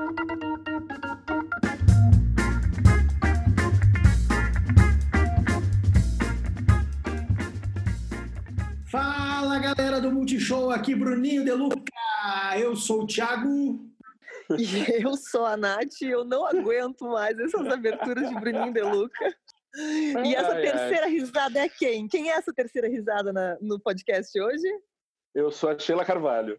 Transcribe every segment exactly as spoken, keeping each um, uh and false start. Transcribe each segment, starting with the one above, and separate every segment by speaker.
Speaker 1: Fala, galera do Multishow, aqui Bruninho De Luca. Eu sou o Thiago.
Speaker 2: E eu sou a Nath e eu não aguento mais essas aberturas de Bruninho De Luca. E essa ai, terceira ai. risada é quem? Quem é essa terceira risada na, no podcast hoje?
Speaker 3: Eu sou a Sheila Carvalho.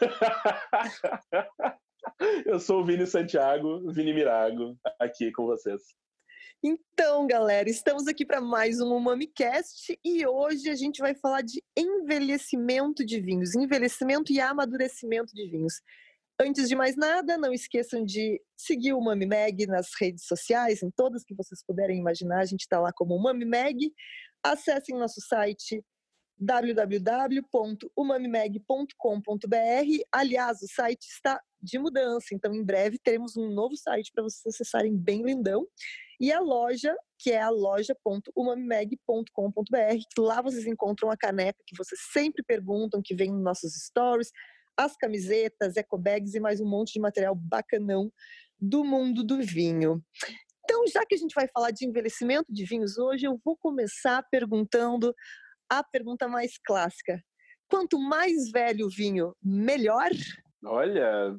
Speaker 3: Eu sou o Vini Santiago, Vini Mirago, aqui com vocês.
Speaker 2: Então, galera, estamos aqui para mais um UmamiCast e hoje a gente vai falar de envelhecimento de vinhos, envelhecimento e amadurecimento de vinhos. Antes de mais nada, não esqueçam de seguir o UmamiMag nas redes sociais, em todas que vocês puderem imaginar, a gente está lá como UmamiMag. Acessem nosso site w w w ponto umamimag ponto com ponto b r. Aliás, o site está de mudança, então em breve teremos um novo site para vocês acessarem bem lindão. E a loja, que é a loja ponto umamimag ponto com ponto b r, que lá vocês encontram a caneca que vocês sempre perguntam, que vem nos nossos stories, as camisetas, ecobags e mais um monte de material bacanão do mundo do vinho. Então, já que a gente vai falar de envelhecimento de vinhos hoje, eu vou começar perguntando a pergunta mais clássica. Quanto mais velho o vinho, melhor?
Speaker 3: Olha...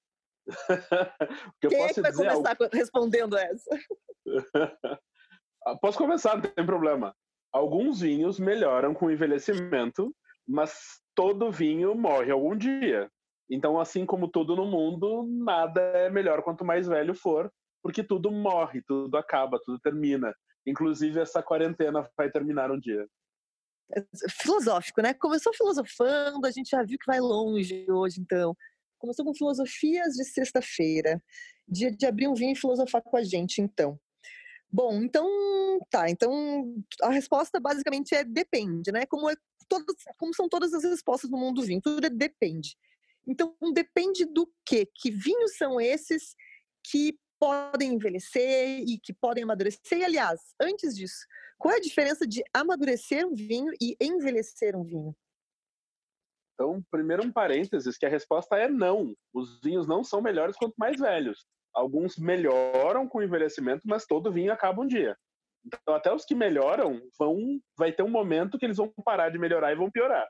Speaker 2: Quem é que vai começar algo... respondendo essa?
Speaker 3: Posso começar, não tem problema. Alguns vinhos melhoram com o envelhecimento, mas todo vinho morre algum dia. Então, assim como tudo no mundo, nada é melhor quanto mais velho for, porque tudo morre, tudo acaba, tudo termina. Inclusive, essa quarentena vai terminar um dia.
Speaker 2: Filosófico, né? Começou filosofando, a gente já viu que vai longe hoje, então. Começou com filosofias de sexta-feira. Dia de abrir um vinho e filosofar com a gente, então. Bom, então, tá. Então, a resposta basicamente é depende, né? Como, é todas, como são todas as respostas no mundo do vinho. Tudo é depende. Então, depende do quê? Que vinhos são esses que podem envelhecer e que podem amadurecer? E, aliás, antes disso, qual é a diferença de amadurecer um vinho e envelhecer um vinho?
Speaker 3: Então, primeiro um parênteses, que a resposta é não. Os vinhos não são melhores quanto mais velhos. Alguns melhoram com o envelhecimento, mas todo vinho acaba um dia. Então, até os que melhoram, vão, vai ter um momento que eles vão parar de melhorar e vão piorar.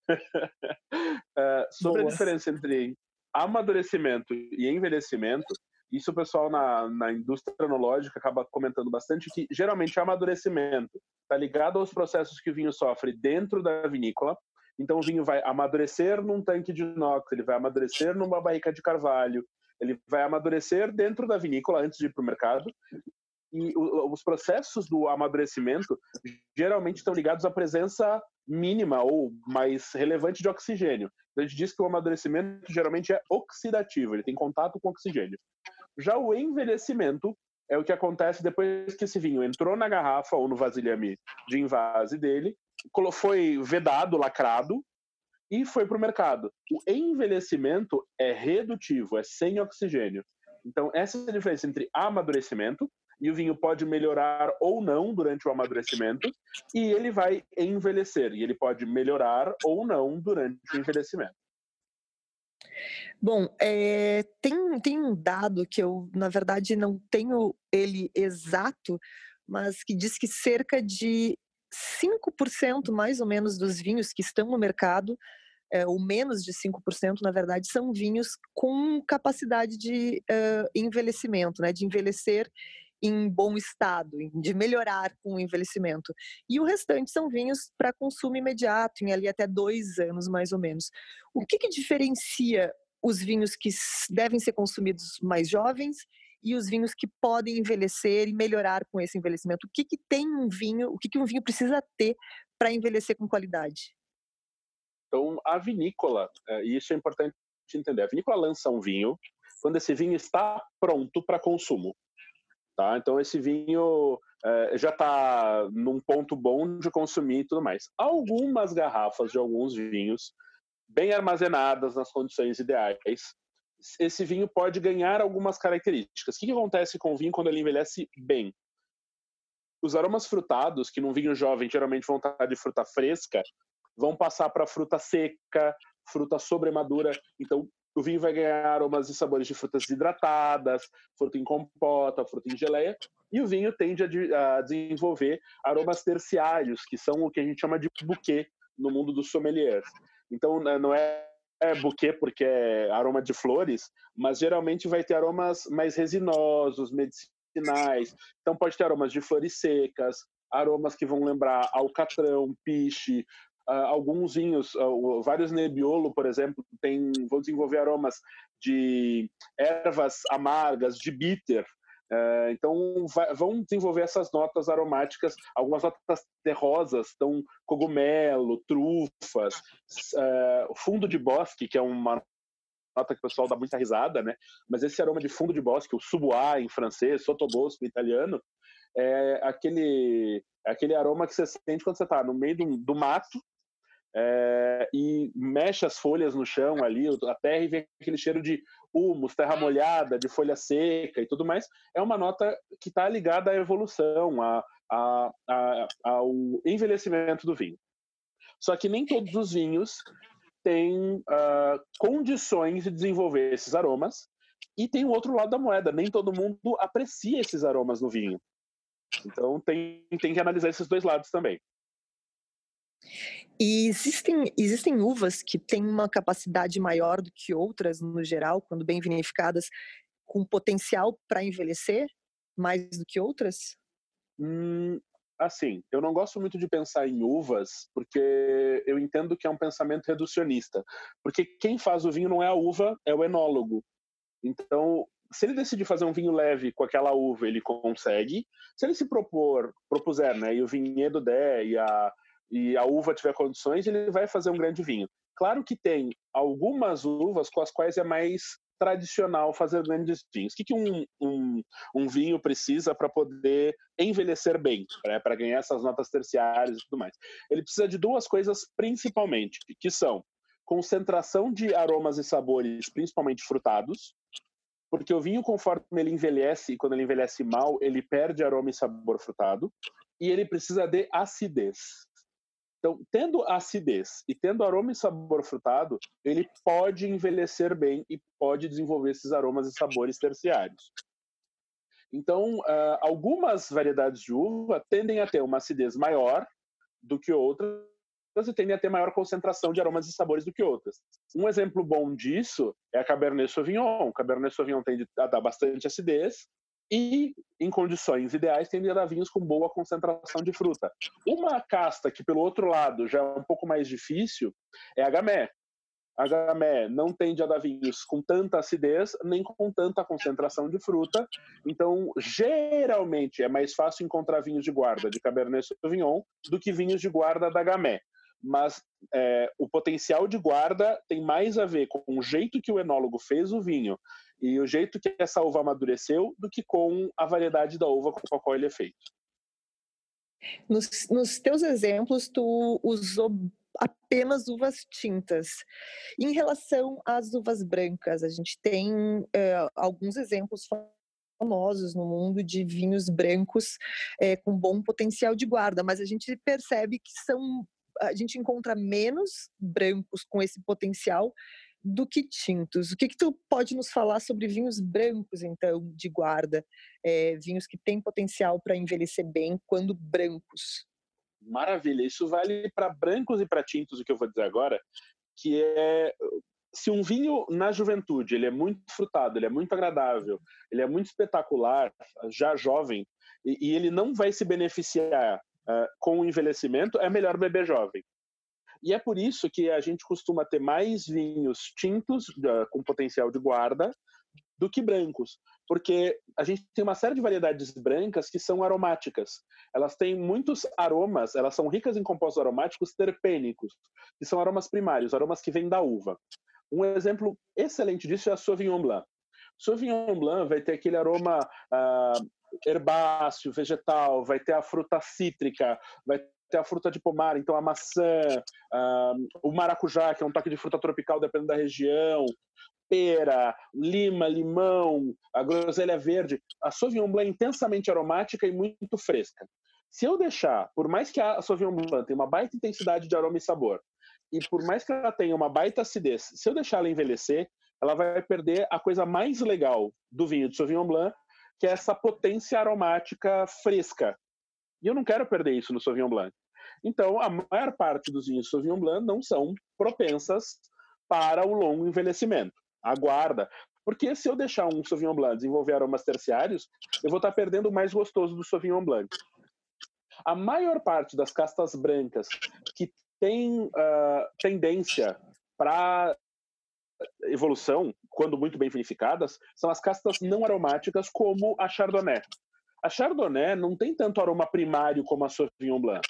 Speaker 3: uh, sobre Boa. a diferença entre amadurecimento e envelhecimento, isso o pessoal na, na indústria enológica acaba comentando bastante, que geralmente amadurecimento está ligado aos processos que o vinho sofre dentro da vinícola. Então o vinho vai amadurecer num tanque de inox, ele vai amadurecer numa barrica de carvalho, ele vai amadurecer dentro da vinícola antes de ir para o mercado. E os processos do amadurecimento geralmente estão ligados à presença mínima ou mais relevante de oxigênio. Então a gente diz que o amadurecimento geralmente é oxidativo, ele tem contato com oxigênio. Já o envelhecimento é o que acontece depois que esse vinho entrou na garrafa ou no vasilhame de invase dele, foi vedado, lacrado e foi para o mercado. O envelhecimento é redutivo, é sem oxigênio. Então essa é a diferença entre amadurecimento, e o vinho pode melhorar ou não durante o amadurecimento, e ele vai envelhecer, e ele pode melhorar ou não durante o envelhecimento.
Speaker 2: Bom, é, tem, tem um dado que eu, na verdade, não tenho ele exato, mas que diz que cerca de cinco por cento, mais ou menos, dos vinhos que estão no mercado, é, ou menos de cinco por cento, na verdade, são vinhos com capacidade de uh, envelhecimento, né, de envelhecer em bom estado, de melhorar com o envelhecimento. E o restante são vinhos para consumo imediato, em ali até dois anos, mais ou menos. O que, que diferencia os vinhos que devem ser consumidos mais jovens e os vinhos que podem envelhecer e melhorar com esse envelhecimento? O que, que tem um vinho, o que, que um vinho precisa ter para envelhecer com qualidade?
Speaker 3: Então, a vinícola, e isso é importante entender, a vinícola lança um vinho quando esse vinho está pronto para consumo. Tá? Então esse vinho é, já está num ponto bom de consumir e tudo mais. Algumas garrafas de alguns vinhos, bem armazenadas nas condições ideais, esse vinho pode ganhar algumas características. O que, que acontece com o vinho quando ele envelhece bem? Os aromas frutados, que num vinho jovem geralmente vão estar de fruta fresca, vão passar para fruta seca, fruta sobremadura. Então o vinho vai ganhar aromas e sabores de frutas desidratadas, fruta em compota, fruta em geleia, e o vinho tende a, de, a desenvolver aromas terciários, que são o que a gente chama de bouquet no mundo dos sommeliers. Então, não é é buquê porque é aroma de flores, mas geralmente vai ter aromas mais resinosos, medicinais. Então pode ter aromas de flores secas, aromas que vão lembrar alcatrão, piche, uh, alguns vinhos, uh, vários Nebbiolo, por exemplo, tem, vão desenvolver aromas de ervas amargas, de bitter. Uh, então vai, vão desenvolver essas notas aromáticas, algumas notas terrosas, então cogumelo, trufas, uh, fundo de bosque, que é uma nota que o pessoal dá muita risada, né? Mas esse aroma de fundo de bosque, o subois em francês, sotobosco em italiano, é aquele, é aquele aroma que você sente quando você está no meio do, do mato, É, e mexe as folhas no chão ali, a terra, e vem aquele cheiro de humus, terra molhada, de folha seca e tudo mais. É uma nota que está ligada à evolução, a, a, a, ao envelhecimento do vinho. Só que nem todos os vinhos têm uh, condições de desenvolver esses aromas, e tem o outro lado da moeda, nem todo mundo aprecia esses aromas no vinho. Então tem, tem que analisar esses dois lados também.
Speaker 2: E existem, existem uvas que têm uma capacidade maior do que outras, no geral, quando bem vinificadas, com potencial para envelhecer mais do que outras?
Speaker 3: Hum, assim, eu não gosto muito de pensar em uvas, porque eu entendo que é um pensamento reducionista. Porque quem faz o vinho não é a uva, é o enólogo. Então, se ele decidir fazer um vinho leve com aquela uva, ele consegue. Se ele se propor, propuser, né, e o vinhedo der, e a e a uva tiver condições, ele vai fazer um grande vinho. Claro que tem algumas uvas com as quais é mais tradicional fazer grandes vinhos. O que, que um, um, um vinho precisa para poder envelhecer bem, né, para ganhar essas notas terciárias e tudo mais? Ele precisa de duas coisas principalmente, que são concentração de aromas e sabores, principalmente frutados, porque o vinho, conforme ele envelhece, e quando ele envelhece mal, ele perde aroma e sabor frutado, e ele precisa de acidez. Então, tendo acidez e tendo aroma e sabor frutado, ele pode envelhecer bem e pode desenvolver esses aromas e sabores terciários. Então, uh, algumas variedades de uva tendem a ter uma acidez maior do que outras e tendem a ter maior concentração de aromas e sabores do que outras. Um exemplo bom disso é a Cabernet Sauvignon. O Cabernet Sauvignon tende a dar bastante acidez, e, em condições ideais, tende a dar vinhos com boa concentração de fruta. Uma casta que, pelo outro lado, já é um pouco mais difícil é a Gamay. A Gamay não tende a dar vinhos com tanta acidez, nem com tanta concentração de fruta. Então, geralmente, é mais fácil encontrar vinhos de guarda de Cabernet Sauvignon do que vinhos de guarda da Gamay. Mas é, o potencial de guarda tem mais a ver com o jeito que o enólogo fez o vinho e o jeito que essa uva amadureceu do que com a variedade da uva com a qual ele é feito.
Speaker 2: Nos, nos teus exemplos, tu usou apenas uvas tintas. Em relação às uvas brancas, a gente tem uh, alguns exemplos famosos no mundo de vinhos brancos é, com bom potencial de guarda, mas a gente percebe que são, a gente encontra menos brancos com esse potencial do que tintos. O que que tu pode nos falar sobre vinhos brancos, então, de guarda? É, vinhos que têm potencial para envelhecer bem quando brancos.
Speaker 3: Maravilha, isso vale para brancos e para tintos, o que eu vou dizer agora, que é, se um vinho na juventude, ele é muito frutado, ele é muito agradável, ele é muito espetacular, já jovem, e, e ele não vai se beneficiar uh, com o envelhecimento, é melhor beber jovem. E é por isso que a gente costuma ter mais vinhos tintos uh, com potencial de guarda do que brancos, porque a gente tem uma série de variedades brancas que são aromáticas. Elas têm muitos aromas, elas são ricas em compostos aromáticos terpênicos, que são aromas primários, aromas que vêm da uva. Um exemplo excelente disso é a Sauvignon Blanc. Sauvignon Blanc vai ter aquele aroma uh, herbáceo, vegetal, vai ter a fruta cítrica, vai ter a fruta de pomar, então a maçã, uh, o maracujá, que é um toque de fruta tropical dependendo da região, pera, lima, limão, a groselha verde. A Sauvignon Blanc é intensamente aromática e muito fresca. Se eu deixar, por mais que a Sauvignon Blanc tenha uma baita intensidade de aroma e sabor, e por mais que ela tenha uma baita acidez, se eu deixar ela envelhecer, ela vai perder a coisa mais legal do vinho de Sauvignon Blanc, que é essa potência aromática fresca. E eu não quero perder isso no Sauvignon Blanc. Então, a maior parte dos vinhos Sauvignon Blanc não são propensas para o longo envelhecimento. Aguarda. Porque se eu deixar um Sauvignon Blanc desenvolver aromas terciários, eu vou estar perdendo o mais gostoso do Sauvignon Blanc. A maior parte das castas brancas que tem uh, tendência para evolução, quando muito bem vinificadas, são as castas não aromáticas, como a Chardonnay. A Chardonnay não tem tanto aroma primário como a Sauvignon Blanc,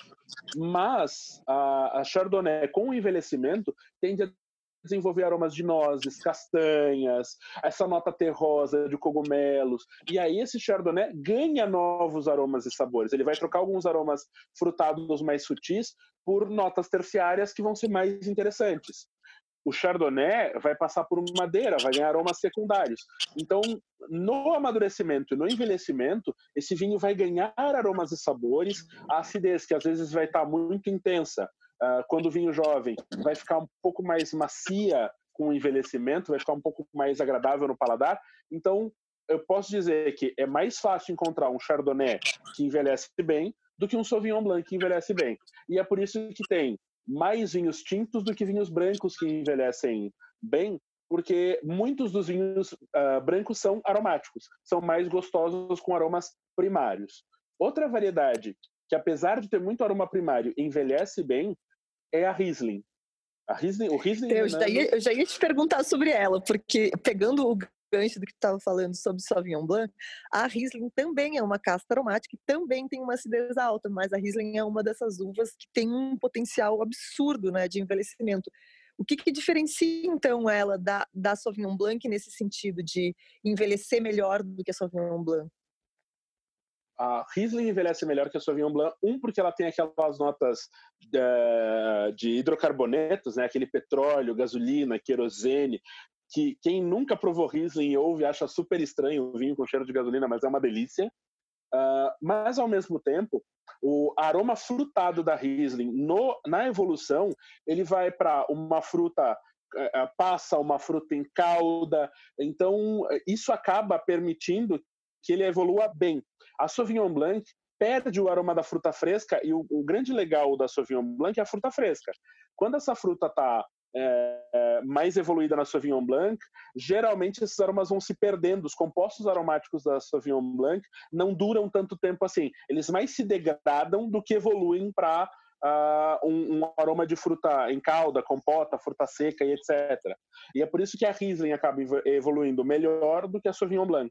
Speaker 3: mas a, a Chardonnay, com o envelhecimento, tende a desenvolver aromas de nozes, castanhas, essa nota terrosa de cogumelos, e aí esse Chardonnay ganha novos aromas e sabores. Ele vai trocar alguns aromas frutados mais sutis por notas terciárias que vão ser mais interessantes. O Chardonnay vai passar por madeira, vai ganhar aromas secundários. Então, no amadurecimento e no envelhecimento, esse vinho vai ganhar aromas e sabores. A acidez, que às vezes vai estar muito intensa, uh, quando o vinho jovem vai ficar um pouco mais macia com o envelhecimento, vai ficar um pouco mais agradável no paladar. Então, eu posso dizer que é mais fácil encontrar um Chardonnay que envelhece bem do que um Sauvignon Blanc que envelhece bem. E é por isso que tem mais vinhos tintos do que vinhos brancos que envelhecem bem, porque muitos dos vinhos uh, brancos são aromáticos, são mais gostosos com aromas primários. Outra variedade que, apesar de ter muito aroma primário, envelhece bem, é a Riesling. A Riesling, o Riesling...
Speaker 2: Eu,
Speaker 3: né,
Speaker 2: já ia, eu já ia te perguntar sobre ela, porque pegando o gancho do que tu estava falando sobre Sauvignon Blanc, a Riesling também é uma casta aromática e também tem uma acidez alta, mas a Riesling é uma dessas uvas que tem um potencial absurdo, né, de envelhecimento. O que, que diferencia, então, ela da, da Sauvignon Blanc nesse sentido de envelhecer melhor do que a Sauvignon Blanc?
Speaker 3: A Riesling envelhece melhor que a Sauvignon Blanc, um, porque ela tem aquelas notas uh, de hidrocarbonetos, né, aquele petróleo, gasolina, querosene, que quem nunca provou Riesling ouve acha super estranho o vinho com cheiro de gasolina, mas é uma delícia. Uh, mas, ao mesmo tempo, o aroma frutado da Riesling, no, na evolução, ele vai para uma fruta, uh, passa uma fruta em calda, então isso acaba permitindo que ele evolua bem. A Sauvignon Blanc perde o aroma da fruta fresca, e o, o grande legal da Sauvignon Blanc é a fruta fresca. Quando essa fruta está É, mais evoluída na Sauvignon Blanc, geralmente esses aromas vão se perdendo. Os compostos aromáticos da Sauvignon Blanc não duram tanto tempo assim. Eles mais se degradam do que evoluem para uh, um, um aroma de fruta em calda, compota, fruta seca e etcétera. E é por isso que a Riesling acaba evoluindo melhor do que a Sauvignon Blanc.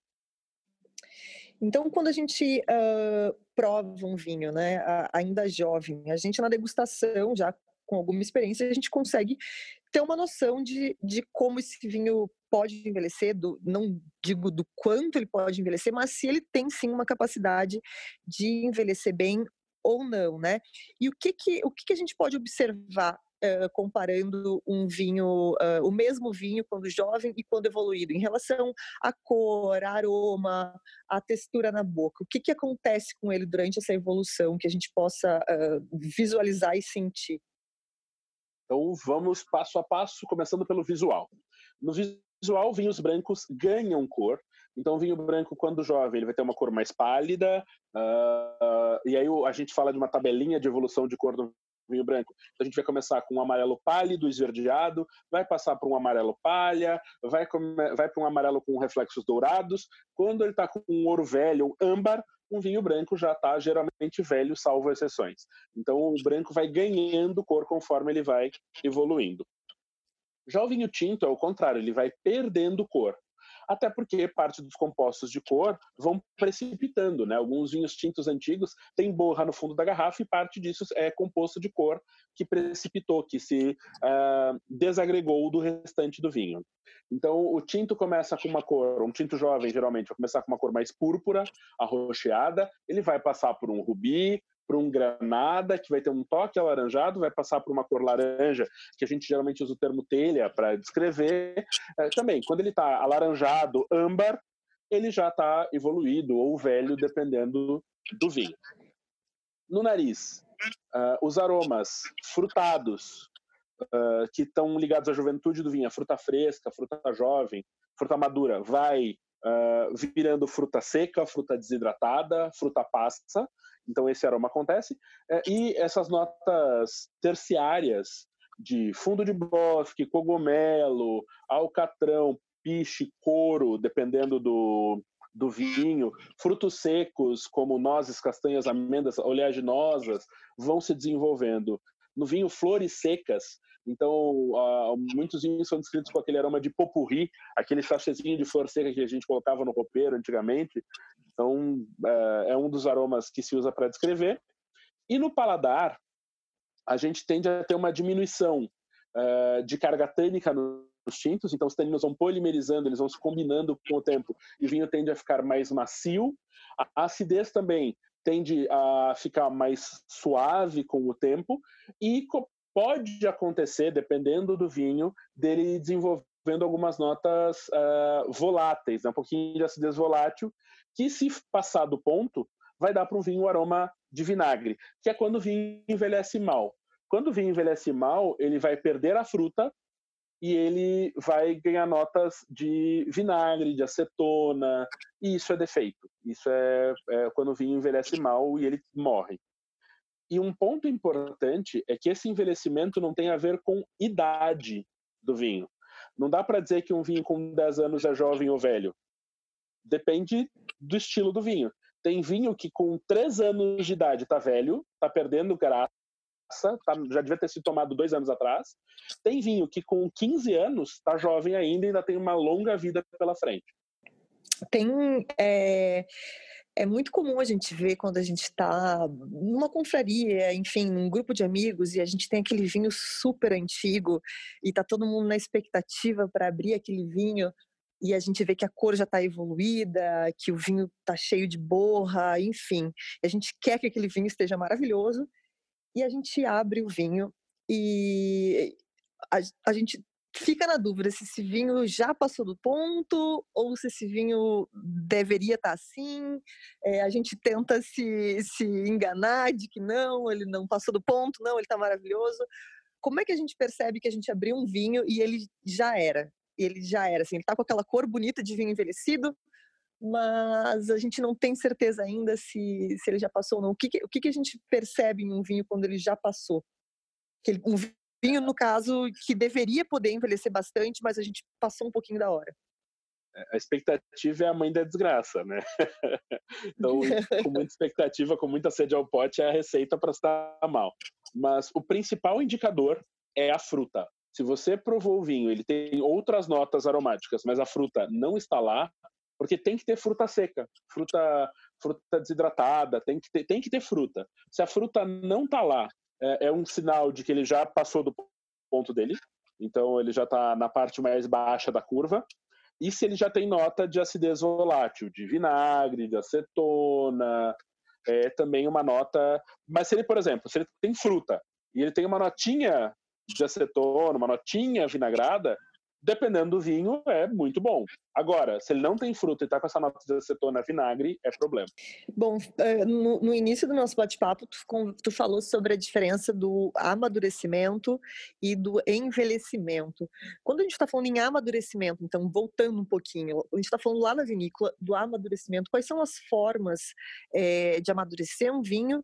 Speaker 2: Então, quando a gente uh, prova um vinho, né, ainda jovem, a gente na degustação, já com alguma experiência, a gente consegue ter uma noção de, de como esse vinho pode envelhecer, do, não digo do quanto ele pode envelhecer, mas se ele tem sim uma capacidade de envelhecer bem ou não, né? E o que que, o que, que a gente pode observar uh, comparando um vinho, uh, o mesmo vinho quando jovem e quando evoluído, em relação à cor, aroma, a textura na boca? O que que acontece com ele durante essa evolução que a gente possa uh, visualizar e sentir?
Speaker 3: Então vamos passo a passo, começando pelo visual. No visual, vinhos brancos ganham cor. Então o vinho branco, quando jovem, ele vai ter uma cor mais pálida, uh, e aí a gente fala de uma tabelinha de evolução de cor do vinho branco. Então a gente vai começar com um amarelo pálido, esverdeado, vai passar para um amarelo palha, vai, vai para um amarelo com reflexos dourados. Quando ele está com um ouro velho, um âmbar, um vinho branco já está geralmente velho, salvo exceções. Então o branco vai ganhando cor conforme ele vai evoluindo. Já o vinho tinto é o contrário, ele vai perdendo cor. Até porque parte dos compostos de cor vão precipitando, né? Alguns vinhos tintos antigos têm borra no fundo da garrafa e parte disso é composto de cor que precipitou, que se uh, desagregou do restante do vinho. Então, o tinto começa com uma cor, um tinto jovem geralmente vai começar com uma cor mais púrpura, arroxeada, ele vai passar por um rubi, por um granada, que vai ter um toque alaranjado, vai passar por uma cor laranja, que a gente geralmente usa o termo telha para descrever. É, também, quando ele está alaranjado, âmbar, ele já está evoluído ou velho, dependendo do vinho. No nariz, uh, os aromas frutados, uh, que estão ligados à juventude do vinho, a fruta fresca, fruta jovem, fruta madura, vai uh, virando fruta seca, fruta desidratada, fruta passa. Então esse aroma acontece. Uh, e essas notas terciárias de fundo de bosque, cogumelo, alcatrão, piche, couro, dependendo do, do vinho, frutos secos como nozes, castanhas, amêndoas, oleaginosas, vão se desenvolvendo. No vinho, flores secas. Então, uh, muitos vinhos são descritos com aquele aroma de pot-pourri, aquele sachêzinho de flor seca que a gente colocava no roupeiro antigamente. Então, uh, é um dos aromas que se usa para descrever. E no paladar, a gente tende a ter uma diminuição uh, de carga tânica nos tintos, então os taninos vão polimerizando, eles vão se combinando com o tempo, e o vinho tende a ficar mais macio. A acidez também tende a ficar mais suave com o tempo, e pode acontecer, dependendo do vinho, dele desenvolvendo algumas notas uh, voláteis, né? Um pouquinho de acidez volátil, que se passar do ponto, vai dar para um vinho o aroma de vinagre, que é quando o vinho envelhece mal. Quando o vinho envelhece mal, ele vai perder a fruta e ele vai ganhar notas de vinagre, de acetona, e isso é defeito. Isso é, é quando o vinho envelhece mal e ele morre. E um ponto importante é que esse envelhecimento não tem a ver com idade do vinho. Não dá para dizer que um vinho com dez anos é jovem ou velho. Depende do estilo do vinho. Tem vinho que com três anos de idade está velho, está perdendo graça, tá, já devia ter sido tomado dois anos atrás. Tem vinho que com quinze anos está jovem ainda e ainda tem uma longa vida pela frente.
Speaker 2: Tem... É... É muito comum a gente ver quando a gente está numa confraria, enfim, num grupo de amigos, e a gente tem aquele vinho super antigo e tá todo mundo na expectativa para abrir aquele vinho, e a gente vê que a cor já está evoluída, que o vinho está cheio de borra, enfim. A gente quer que aquele vinho esteja maravilhoso, e a gente abre o vinho e a, a gente fica na dúvida se esse vinho já passou do ponto ou se esse vinho deveria estar assim. É, a gente tenta se, se enganar de que não, ele não passou do ponto, não, ele está maravilhoso. Como é que a gente percebe que a gente abriu um vinho e ele já era? Ele já era, assim, ele está com aquela cor bonita de vinho envelhecido, mas a gente não tem certeza ainda se, se ele já passou ou não. O que, que, o que, que a gente percebe em um vinho quando ele já passou? Que ele, um vinho, no caso, que deveria poder envelhecer bastante, mas a gente passou um pouquinho da hora.
Speaker 3: A expectativa é a mãe da desgraça, né? Então, com muita expectativa, com muita sede ao pote, é a receita para estar mal. Mas o principal indicador é a fruta. Se você provou o vinho, ele tem outras notas aromáticas, mas a fruta não está lá, porque tem que ter fruta seca, fruta, fruta desidratada, tem que ter, tem que ter fruta. Se a fruta não está lá, é, é um sinal de que ele já passou do ponto dele, então ele já está na parte mais baixa da curva. E se ele já tem nota de acidez volátil, de vinagre, de acetona, é também uma nota... Mas se ele, por exemplo, se ele tem fruta e ele tem uma notinha de acetona, uma notinha vinagrada, dependendo do vinho, é muito bom. Agora, se ele não tem fruta e está com essa nota de acetona, vinagre, é problema.
Speaker 2: Bom, no, no início do nosso bate-papo, tu, tu falou sobre a diferença do amadurecimento e do envelhecimento. Quando a gente está falando em amadurecimento, então, voltando um pouquinho, a gente está falando lá na vinícola do amadurecimento, quais são as formas é, de amadurecer um vinho?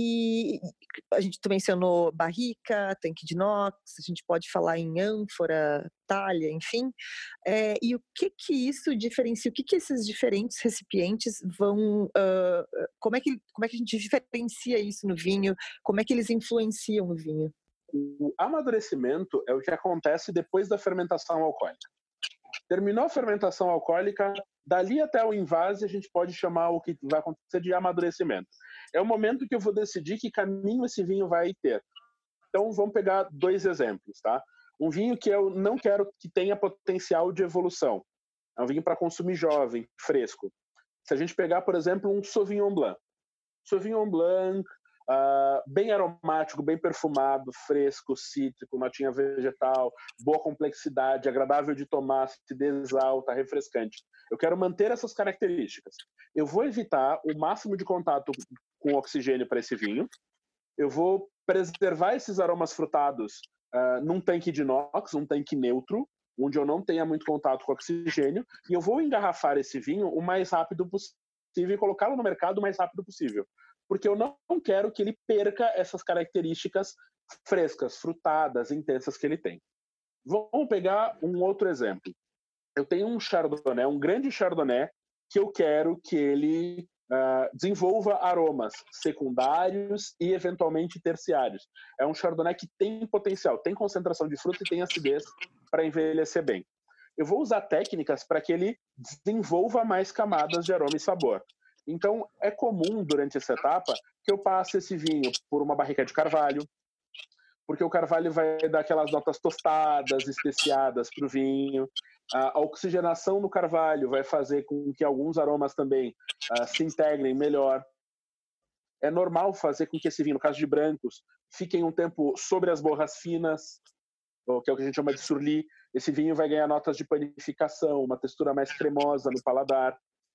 Speaker 2: E a gente tu mencionou barrica, tanque de inox, a gente pode falar em ânfora, talha, enfim. É, e o que que isso diferencia? O que que esses diferentes recipientes vão... Uh, como, é que, como é que a gente diferencia isso no vinho? Como é que eles influenciam no vinho?
Speaker 3: O amadurecimento é o que acontece depois da fermentação alcoólica. Terminou a fermentação alcoólica, dali até o invase a gente pode chamar o que vai acontecer de amadurecimento. É o momento que eu vou decidir que caminho esse vinho vai ter. Então vamos pegar dois exemplos, tá? Um vinho que eu não quero que tenha potencial de evolução. É um vinho para consumir jovem, fresco. Se a gente pegar, por exemplo, um Sauvignon Blanc. Sauvignon Blanc, Uh, bem aromático, bem perfumado, fresco, cítrico, notinha vegetal, boa complexidade, agradável de tomar, acidez alta, refrescante. Eu quero manter essas características. Eu vou evitar o máximo de contato com oxigênio para esse vinho. Eu vou preservar esses aromas frutados uh, num tanque de inox, um tanque neutro, onde eu não tenha muito contato com oxigênio, e eu vou engarrafar esse vinho o mais rápido possível e colocá-lo no mercado o mais rápido possível. Porque eu não quero que ele perca essas características frescas, frutadas, intensas que ele tem. Vamos pegar um outro exemplo. Eu tenho um Chardonnay, um grande Chardonnay, que eu quero que ele uh, desenvolva aromas secundários e, eventualmente, terciários. É um Chardonnay que tem potencial, tem concentração de fruta e tem acidez para envelhecer bem. Eu vou usar técnicas para que ele desenvolva mais camadas de aroma e sabor. Então, é comum, durante essa etapa, que eu passe esse vinho por uma barrica de carvalho, porque o carvalho vai dar aquelas notas tostadas, especiadas para o vinho. A oxigenação no carvalho vai fazer com que alguns aromas também uh, se integrem melhor. É normal fazer com que esse vinho, no caso de brancos, fiquem um tempo sobre as borras finas, que é o que a gente chama de surli. Esse vinho vai ganhar notas de panificação, uma textura mais cremosa no paladar.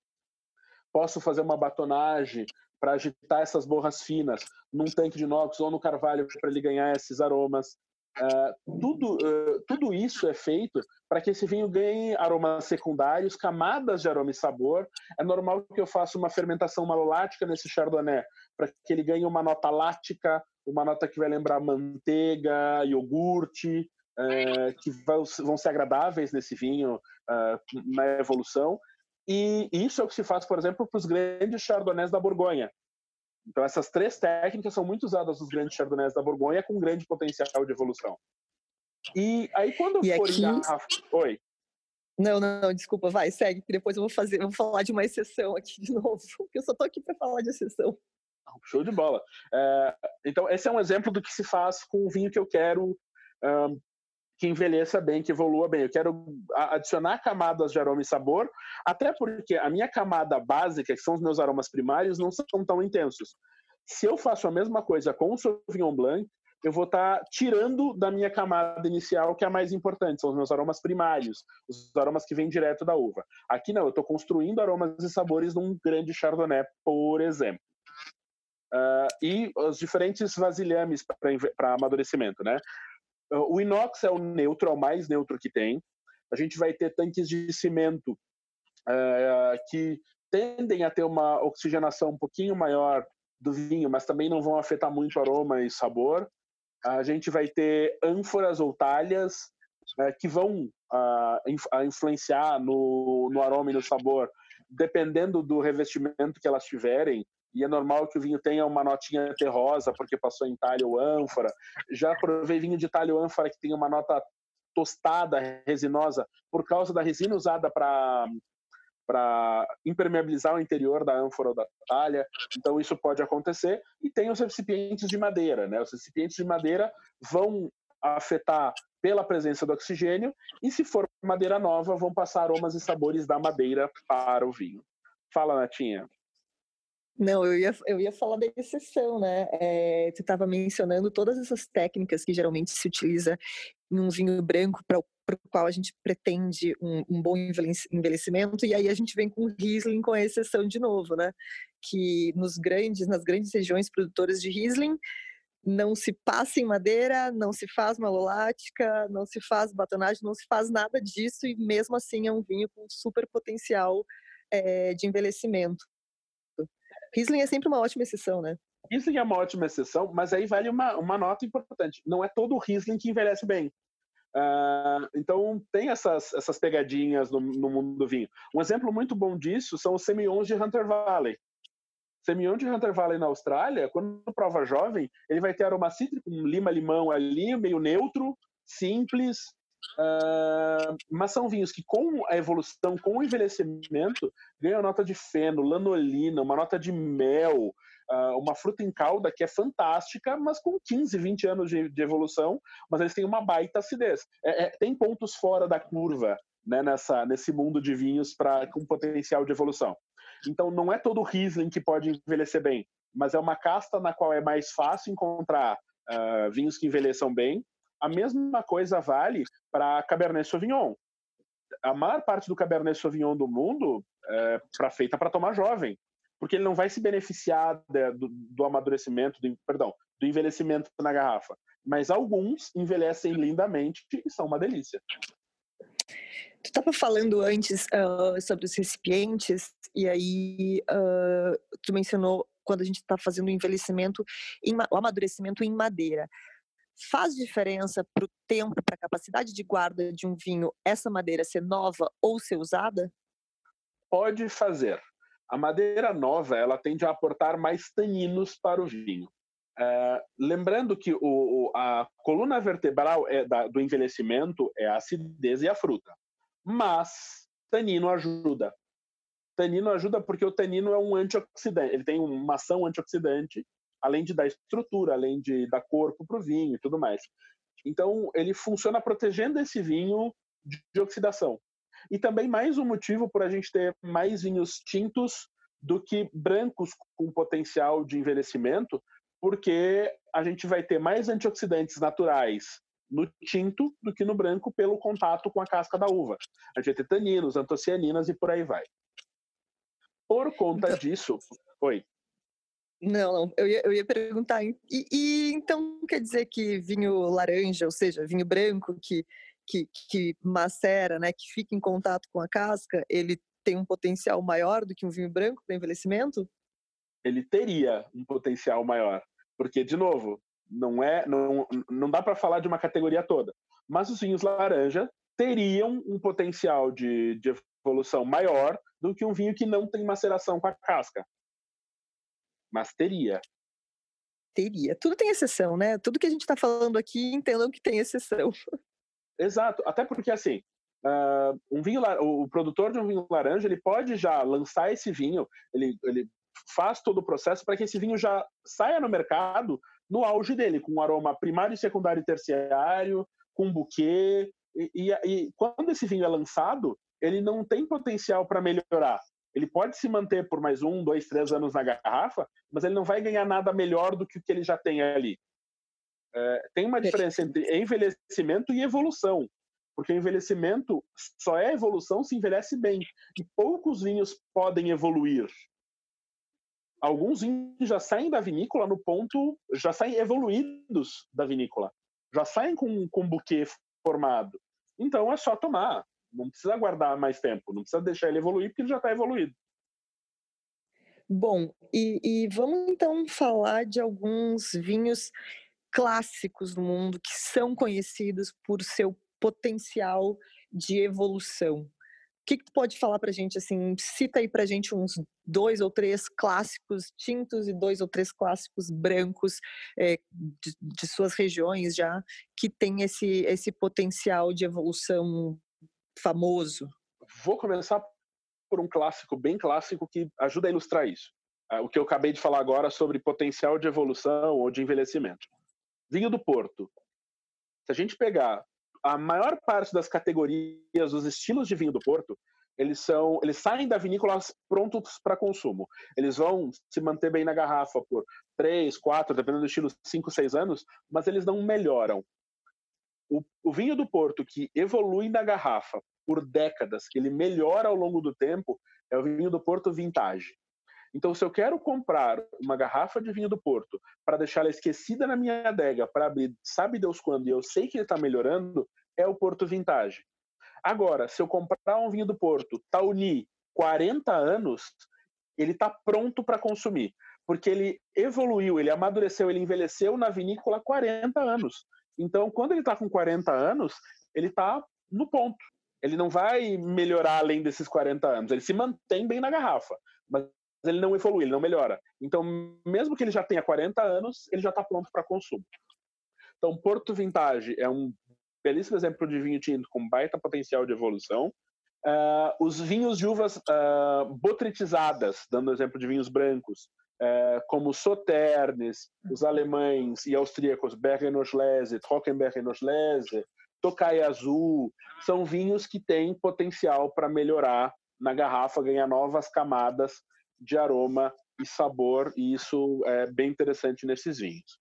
Speaker 3: Posso fazer uma batonagem para agitar essas borras finas num tanque de inox ou no carvalho para ele ganhar esses aromas. Uh, tudo, uh, tudo isso é feito para que esse vinho ganhe aromas secundários, camadas de aroma e sabor. É normal que eu faça uma fermentação malolática nesse Chardonnay para que ele ganhe uma nota lática, uma nota que vai lembrar manteiga, iogurte, uh, que vai, vão ser agradáveis nesse vinho na evolução. E isso é o que se faz, por exemplo, para os grandes Chardonnays da Borgonha. Então, essas três técnicas são muito usadas nos grandes Chardonnays da Borgonha, com grande potencial de evolução. E aí, quando
Speaker 2: e
Speaker 3: for
Speaker 2: aqui...
Speaker 3: engarrafar... Oi.
Speaker 2: Não, não, não, desculpa, vai, segue, que depois eu vou fazer, eu vou falar de uma exceção aqui de novo, porque eu só tô aqui para falar de exceção.
Speaker 3: Show de bola. É, então, esse é um exemplo do que se faz com o vinho que eu quero um, que envelheça bem, que evolua bem. Eu quero adicionar camadas de aroma e sabor, até porque a minha camada básica, que são os meus aromas primários, não são tão intensos. Se eu faço a mesma coisa com o Sauvignon Blanc, eu vou estar tá tirando da minha camada inicial, que é a mais importante, são os meus aromas primários, os aromas que vêm direto da uva. Aqui não, eu estou construindo aromas e sabores num grande Chardonnay, por exemplo. Uh, e os diferentes vasilhames para amadurecimento, né? O inox é o neutro, é o mais neutro que tem. A gente vai ter tanques de cimento uh, que tendem a ter uma oxigenação um pouquinho maior do vinho, mas também não vão afetar muito o aroma e sabor. A gente vai ter ânforas ou talhas uh, que vão uh, inf influenciar no, no aroma e no sabor, dependendo do revestimento que elas tiverem. E é normal que o vinho tenha uma notinha terrosa, porque passou em talha ou ânfora. Já provei vinho de talha ou ânfora que tem uma nota tostada, resinosa, por causa da resina usada para para impermeabilizar o interior da ânfora ou da talha. Então isso pode acontecer. E tem os recipientes de madeira, né? Os recipientes de madeira vão afetar pela presença do oxigênio, e se for madeira nova, vão passar aromas e sabores da madeira para o vinho. Fala, Natinha.
Speaker 2: Não, eu ia, eu ia falar da exceção, né? É, você estava mencionando todas essas técnicas que geralmente se utiliza em um vinho branco para o qual a gente pretende um, um bom envelhecimento, e aí a gente vem com o Riesling com a exceção de novo, né? Que nos grandes, nas grandes regiões produtoras de Riesling não se passa em madeira, não se faz malolática, não se faz batonagem, não se faz nada disso, e mesmo assim é um vinho com super potencial é, de envelhecimento. Riesling é sempre uma ótima exceção, né?
Speaker 3: Riesling é uma ótima exceção, mas aí vale uma, uma nota importante. Não é todo o Riesling que envelhece bem. Uh, então tem essas, essas pegadinhas no, no mundo do vinho. Um exemplo muito bom disso são os Semillons de Hunter Valley. Semillon de Hunter Valley na Austrália, quando prova jovem, ele vai ter aroma cítrico, um lima-limão ali, meio neutro, simples, uh, mas são vinhos que com a evolução, com o envelhecimento, ganham nota de feno, lanolina, uma nota de mel, uh, uma fruta em calda que é fantástica, mas com quinze, vinte anos de, de evolução, mas eles têm uma baita acidez. É, é, tem pontos fora da curva, né, nessa, nesse mundo de vinhos pra, com potencial de evolução. Então não é todo Riesling que pode envelhecer bem, mas é uma casta na qual é mais fácil encontrar uh, vinhos que envelheçam bem. A mesma coisa vale para Cabernet Sauvignon. A maior parte do Cabernet Sauvignon do mundo é pra, feita para tomar jovem, porque ele não vai se beneficiar de, do, do amadurecimento, do, perdão, do envelhecimento na garrafa. mas alguns envelhecem lindamente e são uma delícia.
Speaker 2: Tu estava falando antes uh, sobre os recipientes, e aí uh, tu mencionou quando a gente está fazendo o envelhecimento, em, o amadurecimento em madeira. Faz diferença para o tempo, para a capacidade de guarda de um vinho, essa madeira ser nova ou ser usada?
Speaker 3: Pode fazer. A madeira nova, ela tende a aportar mais taninos para o vinho. Uh, lembrando que o, o, a coluna vertebral é da, do envelhecimento é a acidez e a fruta. Mas tanino ajuda. Tanino ajuda porque o tanino é um antioxidante. Ele tem uma ação antioxidante, além de dar estrutura, além de dar corpo para o vinho e tudo mais. Então, ele funciona protegendo esse vinho de oxidação. E também mais um motivo para a gente ter mais vinhos tintos do que brancos com potencial de envelhecimento, porque a gente vai ter mais antioxidantes naturais no tinto do que no branco pelo contato com a casca da uva. A gente vai ter taninos, antocianinas e por aí vai. Por conta então, disso... Oi.
Speaker 2: Não, não, eu ia, eu ia perguntar. E, e então quer dizer que vinho laranja, ou seja, vinho branco que, que, que macera, né, que fica em contato com a casca, ele tem um potencial maior do que um vinho branco para envelhecimento?
Speaker 3: Ele teria um potencial maior. Porque, de novo, não, é, não, não dá para falar de uma categoria toda. Mas os vinhos laranja teriam um potencial de, de evolução maior do que um vinho que não tem maceração com a casca. Mas teria.
Speaker 2: Teria. Tudo tem exceção, né? Tudo que a gente está falando aqui, entendam que tem exceção.
Speaker 3: Exato. Até porque, assim, uh, um vinho, o produtor de um vinho laranja, ele pode já lançar esse vinho, ele, ele faz todo o processo para que esse vinho já saia no mercado no auge dele, com um aroma primário, secundário e terciário, com um buquê. E, e, e quando esse vinho é lançado, ele não tem potencial para melhorar. Ele pode se manter por mais um, dois, três anos na garrafa, mas ele não vai ganhar nada melhor do que o que ele já tem ali. É, tem uma diferença entre envelhecimento e evolução, porque o envelhecimento só é evolução se envelhece bem, e poucos vinhos podem evoluir. Alguns vinhos já saem da vinícola no ponto, já saem evoluídos da vinícola, já saem com, com buquê formado. Então é só tomar. Não precisa guardar mais tempo, não precisa deixar ele evoluir, porque ele já está evoluído.
Speaker 2: Bom, e, e vamos então falar de alguns vinhos clássicos do mundo que são conhecidos por seu potencial de evolução. O que, que tu pode falar pra gente, assim, cita aí pra gente uns dois ou três clássicos tintos e dois ou três clássicos brancos é, de, de suas regiões já, que tem esse, esse potencial de evolução famoso.
Speaker 3: Vou começar por um clássico bem clássico que ajuda a ilustrar isso. O que eu acabei de falar agora sobre potencial de evolução ou de envelhecimento. Vinho do Porto. Se a gente pegar a maior parte das categorias, dos estilos de vinho do Porto, eles, são, eles saem da vinícola prontos para consumo. Eles vão se manter bem na garrafa por três, quatro, dependendo do estilo, cinco, seis anos, mas eles não melhoram. O, o vinho do Porto que evolui na garrafa por décadas, que ele melhora ao longo do tempo, é o vinho do Porto Vintage. Então, se eu quero comprar uma garrafa de vinho do Porto para deixá-la esquecida na minha adega, para abrir sabe Deus quando, e eu sei que ele está melhorando, é o Porto Vintage. Agora, se eu comprar um vinho do Porto Tauni quarenta anos, ele está pronto para consumir, porque ele evoluiu, ele amadureceu, ele envelheceu na vinícola há quarenta anos. Então, quando ele está com quarenta anos, ele está no ponto. Ele não vai melhorar além desses quarenta anos. Ele se mantém bem na garrafa, mas ele não evolui, ele não melhora. Então, mesmo que ele já tenha quarenta anos, ele já está pronto para consumo. Então, Porto Vintage é um belíssimo exemplo de vinho tinto com baita potencial de evolução. Uh, os vinhos de uvas uh, botritizadas, dando exemplo de vinhos brancos, uh, como Sauternes, os alemães e austríacos Bergen-Auslese, Trockenberg-Auslese, Tokai Azul, são vinhos que têm potencial para melhorar na garrafa, ganhar novas camadas de aroma e sabor, e isso é bem interessante nesses vinhos.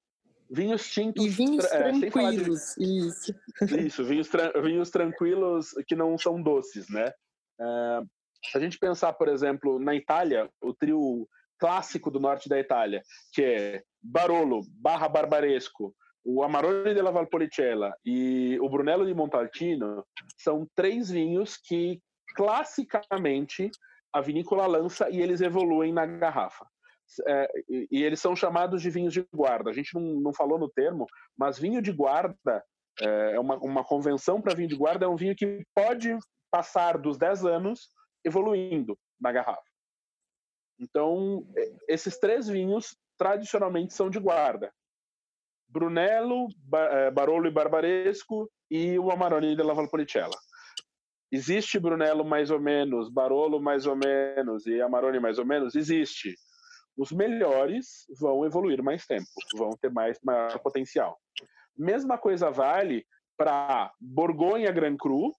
Speaker 3: Vinhos tintos...
Speaker 2: E vinhos
Speaker 3: é,
Speaker 2: tranquilos,
Speaker 3: de...
Speaker 2: isso.
Speaker 3: Isso, vinhos, tra... vinhos tranquilos que não são doces, né? É, se a gente pensar, por exemplo, na Itália, o trio clássico do norte da Itália, que é Barolo, Barra Barbaresco, o Amarone della Valpolicella e o Brunello di Montalcino são três vinhos que, classicamente, a vinícola lança e eles evoluem na garrafa. É, e, e eles são chamados de vinhos de guarda. A gente não, não falou no termo, mas vinho de guarda é uma, uma convenção para vinho de guarda, é um vinho que pode passar dos dez anos evoluindo na garrafa. Então, esses três vinhos tradicionalmente são de guarda. Brunello, Barolo e Barbaresco e o Amarone della Valpolicella. Existe Brunello mais ou menos, Barolo mais ou menos e Amarone mais ou menos? Existe. Os melhores vão evoluir mais tempo, vão ter mais, maior potencial. Mesma coisa vale para Borgonha Grand Cru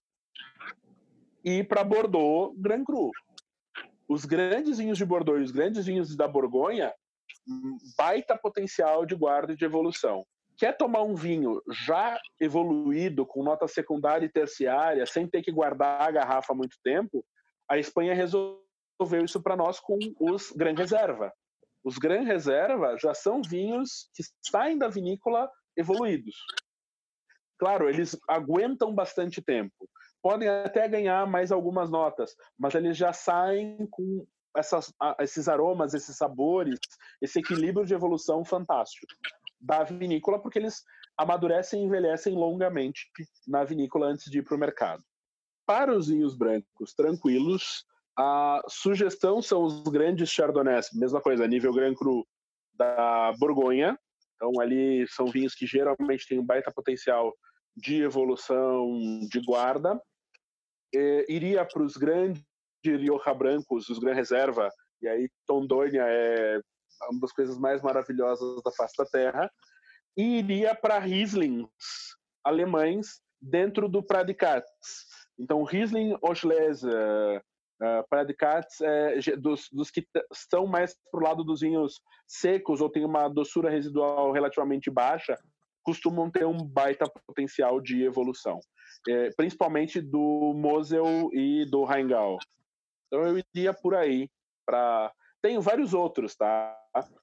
Speaker 3: e para Bordeaux Grand Cru. Os grandes vinhos de Bordeaux e os grandes vinhos da Borgonha, baita potencial de guarda e de evolução. Quer tomar um vinho já evoluído, com nota secundária e terciária, sem ter que guardar a garrafa há muito tempo? A Espanha resolveu isso para nós com os Gran Reserva. Os Gran Reserva já são vinhos que saem da vinícola evoluídos. Claro, eles aguentam bastante tempo. Podem até ganhar mais algumas notas, mas eles já saem com essas, esses aromas, esses sabores, esse equilíbrio de evolução fantástico da vinícola, porque eles amadurecem e envelhecem longamente na vinícola antes de ir para o mercado. Para os vinhos brancos tranquilos, a sugestão são os grandes Chardonnays, mesma coisa, nível Grand Cru da Borgonha. Então ali são vinhos que geralmente têm um baita potencial de evolução, de guarda. E, iria para os grandes Rioja Brancos, os Gran Reserva, e aí Tondônia é uma das coisas mais maravilhosas da face da terra, e iria para Rieslings alemães dentro do Pradikats. Então Riesling, Auslese, uh, uh, Pradikats, é, dos, dos que estão mais para o lado dos vinhos secos ou tem uma doçura residual relativamente baixa, costumam ter um baita potencial de evolução, é, principalmente do Mosel e do Rheingau. Então eu iria por aí. Pra... Tenho vários outros, tá?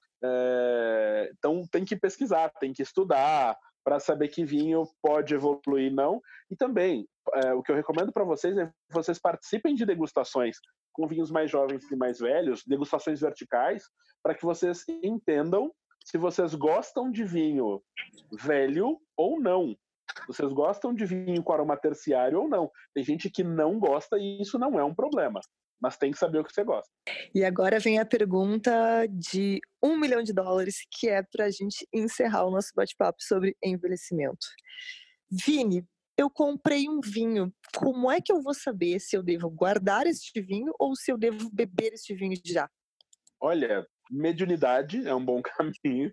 Speaker 3: É... Então tem que pesquisar, tem que estudar para saber que vinho pode evoluir, não. E também, é, o que eu recomendo para vocês é que vocês participem de degustações com vinhos mais jovens e mais velhos, degustações verticais, para que vocês entendam se vocês gostam de vinho velho ou não. Vocês gostam de vinho com aroma terciário ou não. Tem gente que não gosta e isso não é um problema. Mas tem que saber o que você gosta.
Speaker 2: E agora vem a pergunta de um milhão de dólares, que é para a gente encerrar o nosso bate-papo sobre envelhecimento. Vini, eu comprei um vinho. Como é que eu vou saber se eu devo guardar este vinho ou se eu devo beber este vinho já?
Speaker 3: Olha, mediunidade é um bom caminho.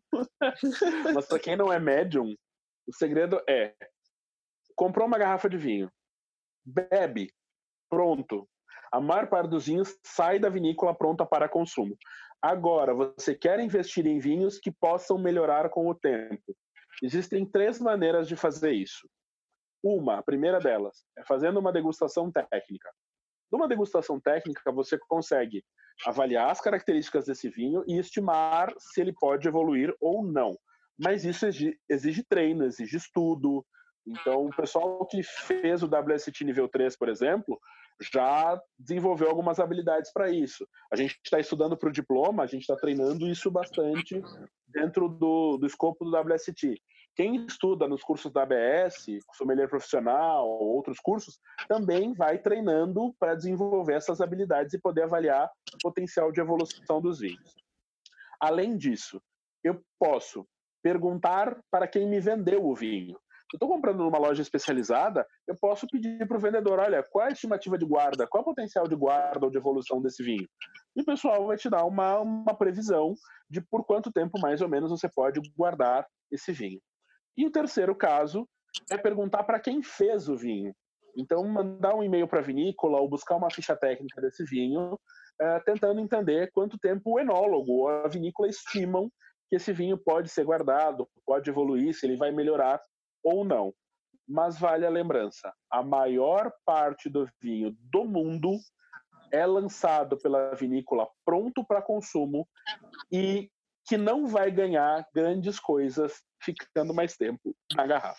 Speaker 3: Mas para quem não é médium, o segredo é: comprou uma garrafa de vinho, bebe, pronto. A maior parte dos vinhos sai da vinícola pronta para consumo. Agora, você quer investir em vinhos que possam melhorar com o tempo. Existem três maneiras de fazer isso. Uma, a primeira delas, é fazendo uma degustação técnica. Numa degustação técnica, você consegue avaliar as características desse vinho e estimar se ele pode evoluir ou não. Mas isso exige, exige treino, exige estudo. Então, o pessoal que fez o W S T nível três, por exemplo, já desenvolveu algumas habilidades para isso. A gente está estudando para o diploma, a gente está treinando isso bastante dentro do, do escopo do W S T. Quem estuda nos cursos da A B S, sommelier profissional, outros cursos, também vai treinando para desenvolver essas habilidades e poder avaliar o potencial de evolução dos vinhos. Além disso, eu posso perguntar para quem me vendeu o vinho. Se eu estou comprando numa loja especializada, eu posso pedir para o vendedor: olha, qual é a estimativa de guarda, qual é o potencial de guarda ou de evolução desse vinho? E o pessoal vai te dar uma, uma previsão de por quanto tempo, mais ou menos, você pode guardar esse vinho. E o terceiro caso é perguntar para quem fez o vinho. Então, mandar um e-mail para a vinícola ou buscar uma ficha técnica desse vinho, é, tentando entender quanto tempo o enólogo ou a vinícola estimam que esse vinho pode ser guardado, pode evoluir, se ele vai melhorar ou não. Mas vale a lembrança: a maior parte do vinho do mundo é lançado pela vinícola pronto para consumo e que não vai ganhar grandes coisas ficando mais tempo na garrafa.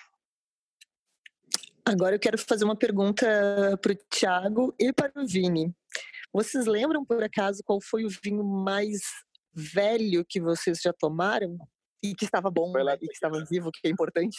Speaker 2: Agora eu quero fazer uma pergunta para o Thiago e para o Vini. Vocês lembram, por acaso, qual foi o vinho mais velho que vocês já tomaram? E que estava bom, né? E que estava vivo, que é importante?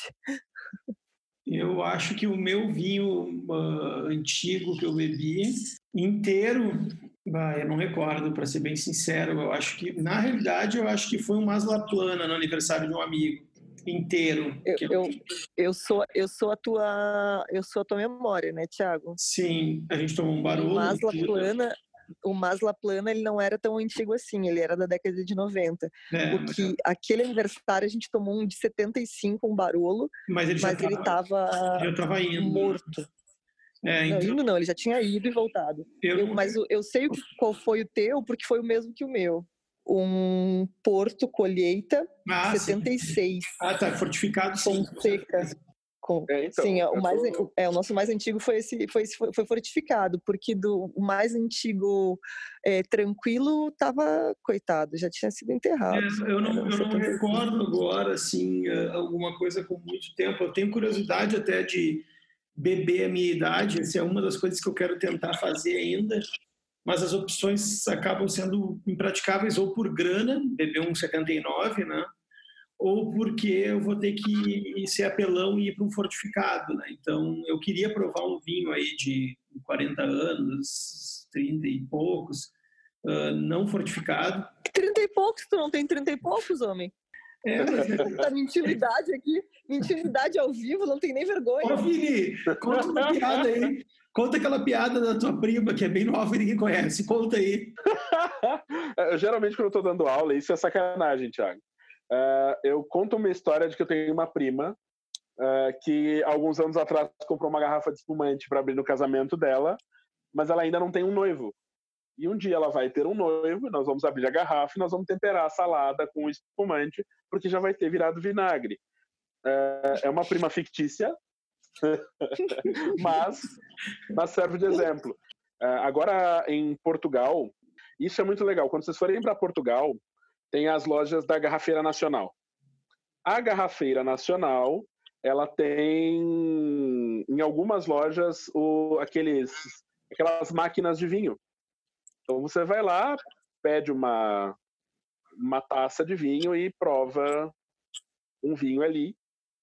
Speaker 1: Eu acho que o meu vinho uh, antigo que eu bebi inteiro, bah, eu não recordo, para ser bem sincero. Eu acho que, na realidade, eu acho que foi um Masla Plana no aniversário de um amigo inteiro.
Speaker 2: Eu,
Speaker 1: que eu...
Speaker 2: eu, eu, sou, eu, sou a tua, eu sou a tua memória, né, Thiago?
Speaker 1: Sim, a gente tomou um barulho.
Speaker 2: O Masla Plana, o Masla Plana, ele não era tão antigo assim, ele era da década de noventa.
Speaker 1: É,
Speaker 2: o que, mas... Aquele aniversário a gente tomou um de setenta e cinco, um Barolo,
Speaker 1: mas ele
Speaker 2: mas
Speaker 1: estava
Speaker 2: morto.
Speaker 1: É,
Speaker 2: então... Não, indo não, ele já tinha ido e voltado. Eu... Eu, mas eu, eu sei qual foi o teu, porque foi o mesmo que o meu. Um Porto Colheita ah, setenta e seis.
Speaker 1: Sim. Ah, tá, fortificado sim.
Speaker 2: Seca. Com, é, então, sim, o, mais, tô... é, o nosso mais antigo foi, esse, foi, esse, foi fortificado, porque do o mais antigo é, tranquilo estava, coitado, já tinha sido enterrado.
Speaker 1: É, eu não, eu não recordo agora, assim, alguma coisa com muito tempo. Eu tenho curiosidade até de beber a minha idade, essa é uma das coisas que eu quero tentar fazer ainda, mas as opções acabam sendo impraticáveis ou por grana, beber um setenta e nove, né? Ou porque eu vou ter que ser apelão e ir para um fortificado, né? Então, eu queria provar um vinho aí de quarenta anos, trinta e poucos, uh, não fortificado.
Speaker 2: trinta e poucos? Tu não tem trinta e poucos, homem?
Speaker 1: É, mas...
Speaker 2: Tá mentindo idade aqui, mentindo idade ao vivo, não tem nem vergonha.
Speaker 1: Ô, Vini, conta uma piada aí. Conta aquela piada da tua prima, que é bem nova e ninguém conhece. Conta aí.
Speaker 3: eu, geralmente, quando eu tô dando aula, isso é sacanagem, Thiago. Uh, eu conto uma história de que eu tenho uma prima uh, que alguns anos atrás comprou uma garrafa de espumante para abrir no casamento dela, mas ela ainda não tem um noivo. E um dia ela vai ter um noivo, nós vamos abrir a garrafa e nós vamos temperar a salada com espumante, porque já vai ter virado vinagre. Uh, é uma prima fictícia, mas, mas serve de exemplo. Uh, agora, em Portugal, isso é muito legal. Quando vocês forem para Portugal, tem as lojas da Garrafeira Nacional. A Garrafeira Nacional, ela tem, em algumas lojas, o, aqueles, aquelas máquinas de vinho. Então você vai lá, pede uma, uma taça de vinho e prova um vinho ali.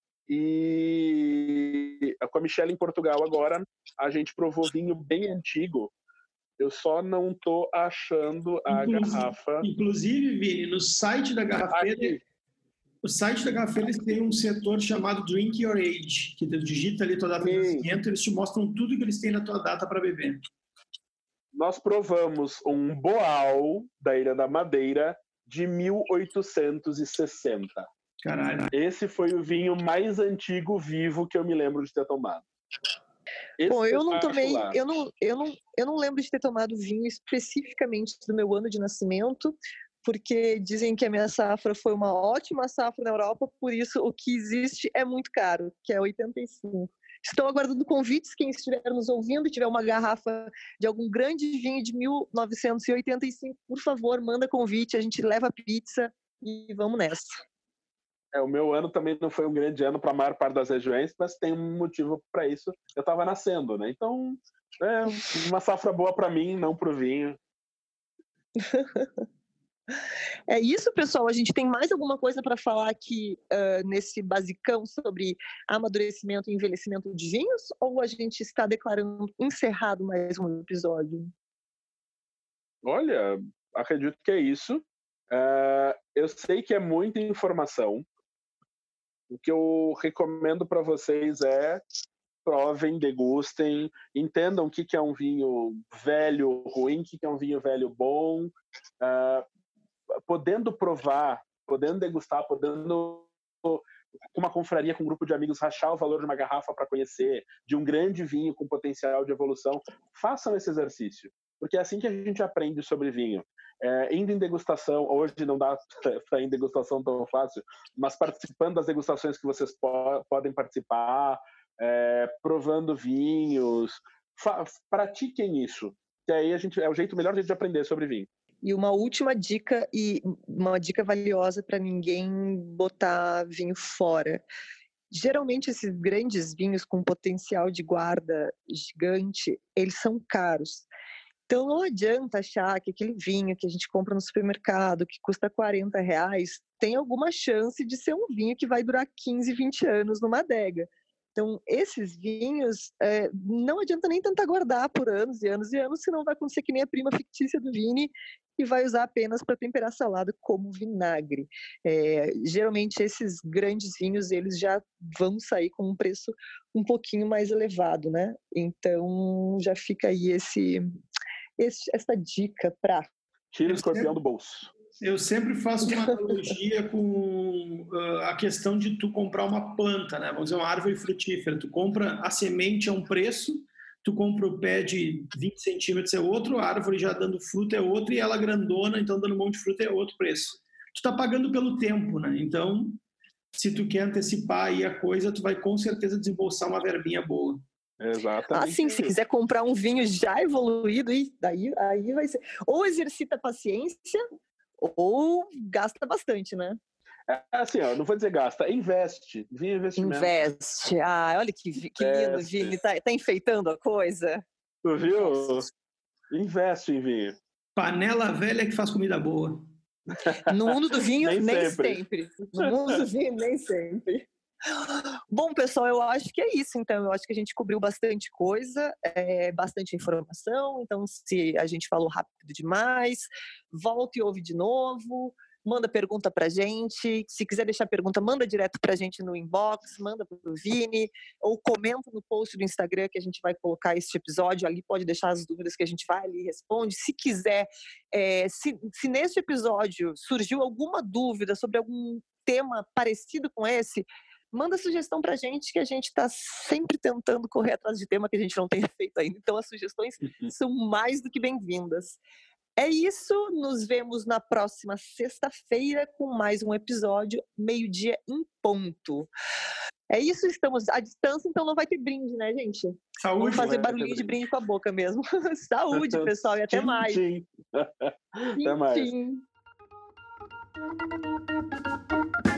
Speaker 3: E com a Michelle em Portugal agora, a gente provou vinho bem antigo. Eu só não tô achando a inclusive, garrafa.
Speaker 1: Inclusive, Vini, no site da Garrafeira, o site da Garrafeira eles têm um setor chamado Drink Your Age, que tu digita ali tua data de nascimento, eles te mostram tudo que eles têm na tua data para beber.
Speaker 3: Nós provamos um Boal da Ilha da Madeira de mil oitocentos e sessenta.
Speaker 1: Caralho.
Speaker 3: Esse foi o vinho mais antigo vivo que eu me lembro de ter tomado.
Speaker 2: Esse Bom, eu não tomei, eu não, eu, não, eu não lembro de ter tomado vinho especificamente do meu ano de nascimento, porque dizem que a minha safra foi uma ótima safra na Europa, por isso o que existe é muito caro, que é oitenta e cinco. Estou aguardando convites, quem estiver nos ouvindo e tiver uma garrafa de algum grande vinho de mil novecentos e oitenta e cinco, por favor, manda convite, a gente leva pizza e vamos nessa.
Speaker 3: É, o meu ano também não foi um grande ano para a maior parte das regiões, mas tem um motivo para isso. Eu estava nascendo, né? Então, é uma safra boa para mim, não para o vinho.
Speaker 2: É isso, pessoal. A gente tem mais alguma coisa para falar aqui uh, nesse basicão sobre amadurecimento e envelhecimento de vinhos? Ou a gente está declarando encerrado mais um episódio?
Speaker 3: Olha, acredito que é isso. Uh, eu sei que é muita informação. O que eu recomendo para vocês é provem, degustem, entendam o que é um vinho velho ruim, o que é um vinho velho bom, uh, podendo provar, podendo degustar, podendo com uma confraria, com um grupo de amigos, rachar o valor de uma garrafa para conhecer, de um grande vinho com potencial de evolução, façam esse exercício, porque é assim que a gente aprende sobre vinho. É, indo em degustação, hoje não dá para ir em degustação tão fácil, mas participando das degustações que vocês po- podem participar, é, provando vinhos, fa- pratiquem isso, que aí a gente, é o jeito melhor de aprender sobre vinho.
Speaker 2: E uma última dica, e uma dica valiosa para ninguém botar vinho fora. Geralmente esses grandes vinhos com potencial de guarda gigante, eles são caros. Então não adianta achar que aquele vinho que a gente compra no supermercado, que custa quarenta reais, tem alguma chance de ser um vinho que vai durar quinze, vinte anos numa adega. Então, esses vinhos, é, não adianta nem tentar guardar por anos e anos e anos, senão vai acontecer que nem a prima fictícia do Vini e vai usar apenas para temperar salada como vinagre. É, geralmente, esses grandes vinhos, eles já vão sair com um preço um pouquinho mais elevado, né? Então, já fica aí esse, esse, essa dica para...
Speaker 3: Tira o escorpião do bolso.
Speaker 1: Eu sempre faço uma analogia com uh, a questão de tu comprar uma planta, né? Vamos dizer, uma árvore frutífera. Tu compra a semente a um preço, tu compra o pé de vinte centímetros é outro, a árvore já dando fruta é outro, e ela grandona, então dando um monte de fruta é outro preço. Tu tá pagando pelo tempo, né? Então, se tu quer antecipar aí a coisa, tu vai com certeza desembolsar uma verbinha boa.
Speaker 3: Exatamente.
Speaker 2: Ah, sim, se quiser comprar um vinho já evoluído, daí, aí vai ser... Ou exercita a paciência... ou gasta bastante, né?
Speaker 3: É assim, ó, não vou dizer gasta, investe, vinho investimento.
Speaker 2: Investe. Ah, olha que, que lindo, Vini, tá, tá enfeitando a coisa.
Speaker 3: Tu viu? Nossa. Investe em vinho.
Speaker 1: Panela velha que faz comida boa.
Speaker 2: No mundo do vinho, nem, nem sempre. sempre. No mundo do vinho, nem sempre. Bom, pessoal, eu acho que é isso, então. Eu acho que a gente cobriu bastante coisa, é, bastante informação. Então, se a gente falou rápido demais, volta e ouve de novo. Manda pergunta pra gente. Se quiser deixar pergunta, manda direto pra gente no inbox, manda pro Vini, ou comenta no post do Instagram que a gente vai colocar este episódio. Ali pode deixar as dúvidas que a gente vai ali e responde. Se quiser, é, se, se neste episódio surgiu alguma dúvida sobre algum tema parecido com esse, manda sugestão pra gente, que a gente tá sempre tentando correr atrás de tema que a gente não tem feito ainda. Então as sugestões são mais do que bem-vindas. É isso, nos vemos na próxima sexta-feira com mais um episódio, meio-dia em ponto. É isso, estamos à distância, então não vai ter brinde, né, gente?
Speaker 1: Saúde.
Speaker 2: Vamos fazer barulhinho de brinde com a boca mesmo. Saúde, pessoal, e até
Speaker 3: tchim,
Speaker 2: mais.
Speaker 3: Tchim. Até mais.
Speaker 2: Tchim.